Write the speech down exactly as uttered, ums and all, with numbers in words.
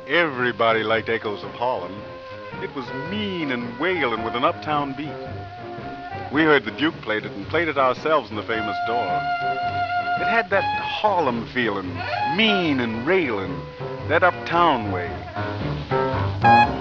Everybody liked Echoes of Harlem. It was mean and wailing with an uptown beat. We heard the Duke played it and played it ourselves in the famous door. It had that Harlem feeling, mean and railing, that uptown way.